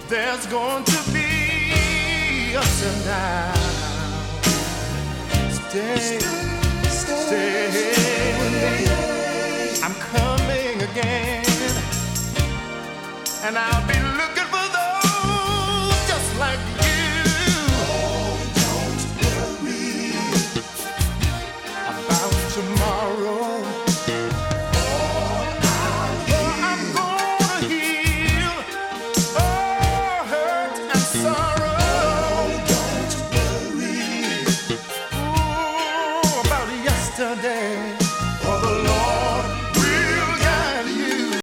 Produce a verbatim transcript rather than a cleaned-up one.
There's going to be ups and downs. Stay, stay with me. I'm coming again, and I'll be looking for those just like you. Oh, don't worry.